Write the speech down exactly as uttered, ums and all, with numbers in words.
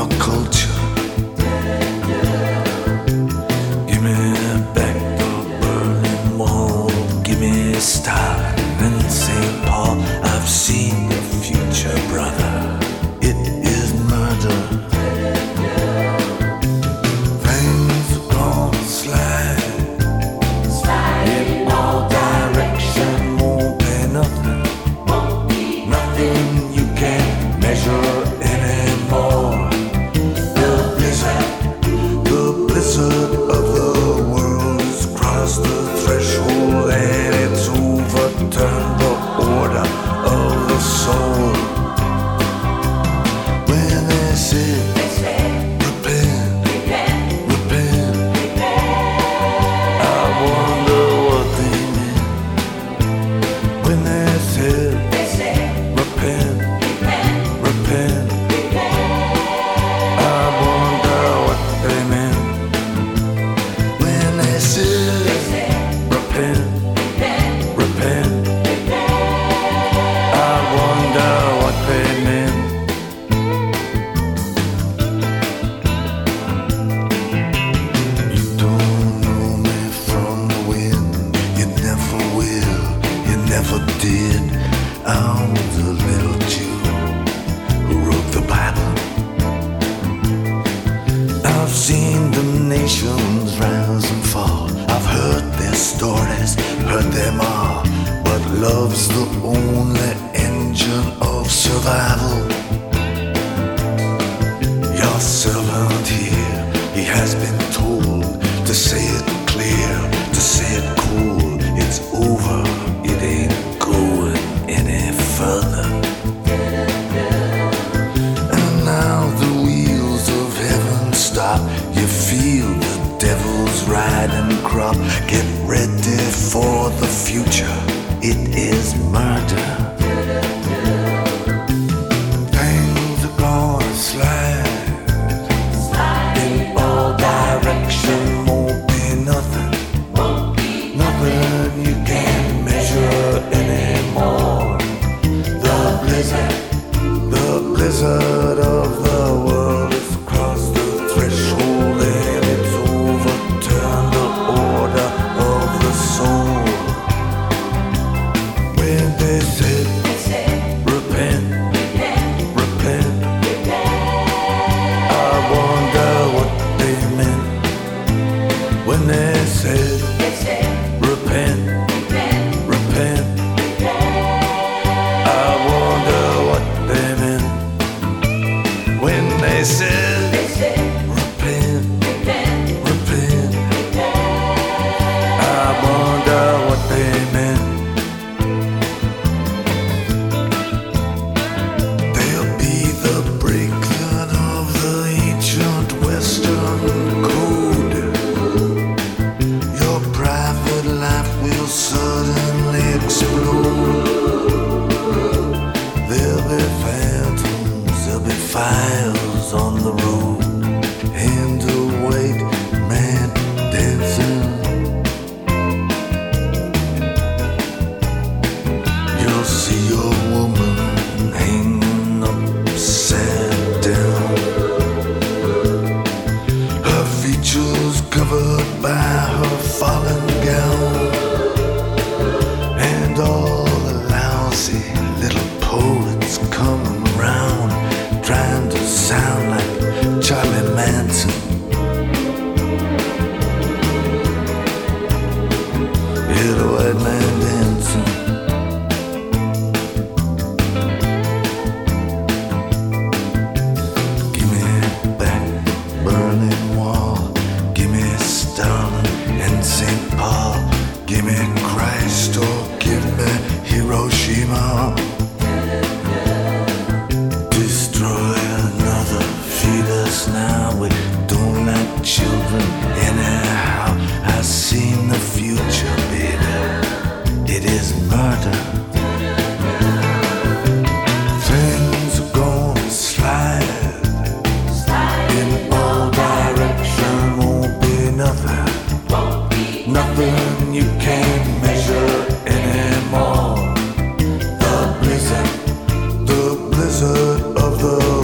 your culture. Give me back the Berlin Wall. Give me style in Saint Paul. I've seen the future, brother. It is murder. Things are gonna slide. In all direction, won't be nothing. Nothing you can't measure anymore. The blizzard, the blizzard of the world has crossed the threshold and it's overturned the order of the soul. When they say, repent, repent, I wonder what they meant. When they said, repent, repent, I wonder what they meant. When they said, repent, repent, I wonder what they meant. You don't know me from the wind. You never will, you never did. I'm the little Jew who wrote the Bible. I've seen the nations rise and fall. I've heard their stories, heard them all. But love's the only engine of survival. Your servant here, he has been told to say it clear, to say it cool. It's over, it ain't going any further. And now the wheels of heaven stop. You feel the devil's riding crop. Get ready for the future. It is murder. Things are gonna slide. In all direction, won't be nothing. Nothing you can't measure anymore. The blizzard, the blizzard of the world has crossed the threshold and it's overturned the order of the soul. When they said, repent, repent, I wonder what they meant. When they said, repent, repent, I wonder what they meant. When they said, repent, repent, I wonder what they meant. They'll be the breakdown of the ancient Western code. Your private life will suddenly explode. There'll be phantoms, there'll be fires on the road. Hand to weight, man dancing. You'll see your woman hanging upside down. Her features covered by her fallen gown. And all the lousy little poets coming round, trying to sound like Charlie Manson. Hear the white man dancing. Give me back Berlin Wall. Give me Stalin and Saint Paul. Give me Christ or give me Hiroshima. Destroy another, feed us now. We don't like children anyhow. I've seen the future, baby. It is murder. Things are gonna slide. In all direction, won't be nothing. Nothing you can't measure anymore. The blizzard, the blizzard of the